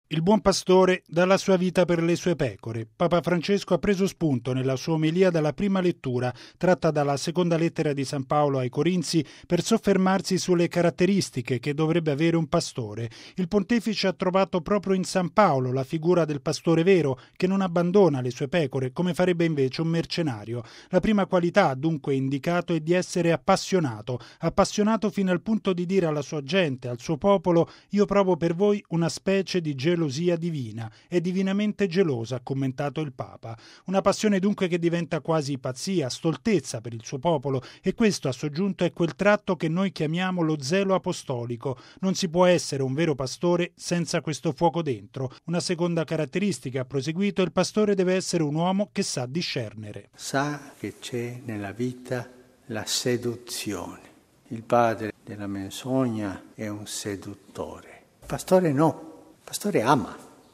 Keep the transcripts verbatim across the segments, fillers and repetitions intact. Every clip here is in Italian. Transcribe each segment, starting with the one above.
Il buon pastore dà la sua vita per le sue pecore. Papa Francesco ha preso spunto nella sua omelia dalla prima lettura, tratta dalla seconda lettera di San Paolo ai Corinzi, per soffermarsi sulle caratteristiche che dovrebbe avere un pastore. Il pontefice ha trovato proprio in San Paolo la figura del pastore vero, che non abbandona le sue pecore, come farebbe invece un mercenario. La prima qualità, dunque, indicato è di essere appassionato, appassionato fino al punto di dire alla sua gente, al suo popolo: io provo per voi una specie di gelosia gelosia divina, è divinamente gelosa, ha commentato il Papa. Una passione dunque che diventa quasi pazzia, stoltezza per il suo popolo, e questo, ha soggiunto, è quel tratto che noi chiamiamo lo zelo apostolico. Non si può essere un vero pastore senza questo fuoco dentro. Una seconda caratteristica, ha proseguito: il pastore deve essere un uomo che sa discernere. Sa che c'è nella vita la seduzione. Il padre della menzogna è un seduttore. Il pastore no. Il pastore ama,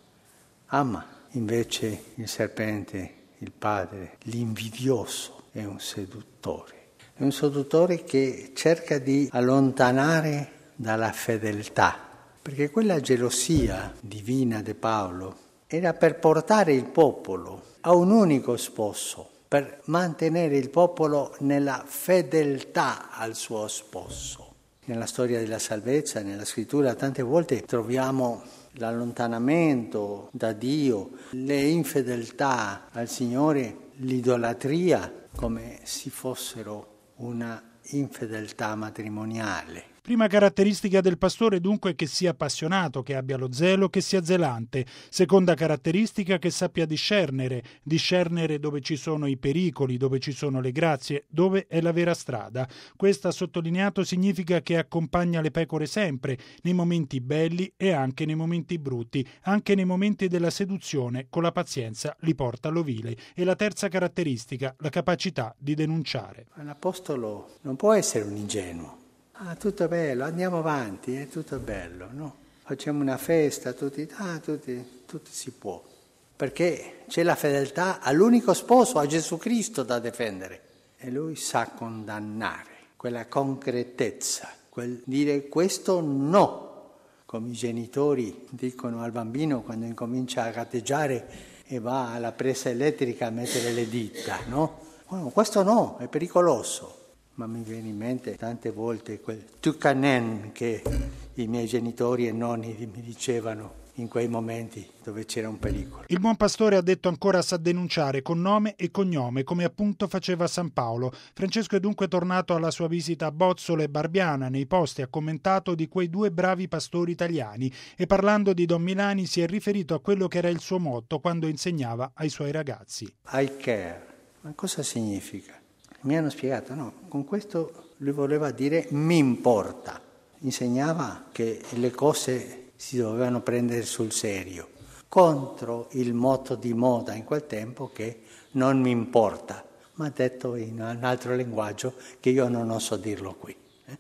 ama, invece il serpente, il padre, l'invidioso, è un seduttore. È un seduttore che cerca di allontanare dalla fedeltà, perché quella gelosia divina di Paolo era per portare il popolo a un unico sposo, per mantenere il popolo nella fedeltà al suo sposo. Nella storia della salvezza, nella scrittura, tante volte troviamo l'allontanamento da Dio, le infedeltà al Signore, l'idolatria, come se fossero una infedeltà matrimoniale. Prima caratteristica del pastore dunque che sia appassionato, che abbia lo zelo, che sia zelante. Seconda caratteristica, che sappia discernere, discernere dove ci sono i pericoli, dove ci sono le grazie, dove è la vera strada. Questa, sottolineato, significa che accompagna le pecore sempre, nei momenti belli e anche nei momenti brutti, anche nei momenti della seduzione, con la pazienza li porta all'ovile. E la terza caratteristica, la capacità di denunciare. L'apostolo non può essere un ingenuo. Ah, tutto bello, andiamo avanti, è tutto bello, no? Facciamo una festa, tutti, ah, tutti, tutti si può. Perché c'è la fedeltà all'unico sposo, a Gesù Cristo, da difendere. E lui sa condannare, quella concretezza, quel dire questo no. Come i genitori dicono al bambino quando incomincia a gatteggiare e va alla presa elettrica a mettere le dita, no? Oh, questo no, è pericoloso. Ma mi viene in mente tante volte quel tucanen che i miei genitori e nonni mi dicevano in quei momenti dove c'era un pericolo. Il buon pastore, ha detto ancora, sa denunciare con nome e cognome, come appunto faceva San Paolo. Francesco è dunque tornato alla sua visita a Bozzolo e Barbiana. Nei posti ha commentato di quei due bravi pastori italiani e, parlando di Don Milani, si è riferito a quello che era il suo motto quando insegnava ai suoi ragazzi. I care. Ma cosa significa? Mi hanno spiegato, no, con questo lui voleva dire mi importa. Insegnava che le cose si dovevano prendere sul serio, contro il motto di moda in quel tempo che non mi importa, ma detto in un altro linguaggio che io non oso dirlo qui.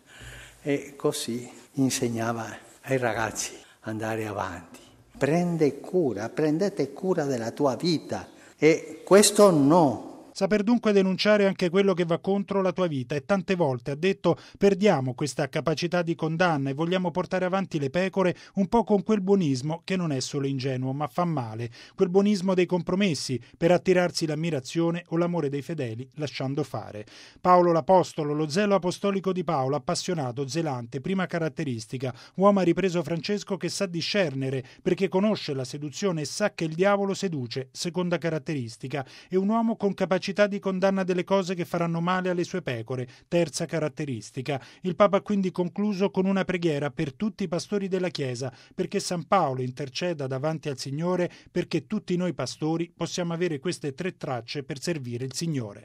E così insegnava ai ragazzi andare avanti. Prende cura, prendete cura della tua vita e questo no. Saper dunque denunciare anche quello che va contro la tua vita, e tante volte, ha detto, perdiamo questa capacità di condanna e vogliamo portare avanti le pecore un po' con quel buonismo che non è solo ingenuo ma fa male, quel buonismo dei compromessi per attirarsi l'ammirazione o l'amore dei fedeli lasciando fare. Paolo l'Apostolo, lo zelo apostolico di Paolo, appassionato, zelante, prima caratteristica, uomo, ha ripreso Francesco, che sa discernere perché conosce la seduzione e sa che il diavolo seduce, seconda caratteristica, è un uomo con capacità di condanna delle cose che faranno male alle sue pecore, terza caratteristica. Il Papa ha quindi concluso con una preghiera per tutti i pastori della Chiesa, perché San Paolo interceda davanti al Signore, perché tutti noi pastori possiamo avere queste tre tracce per servire il Signore.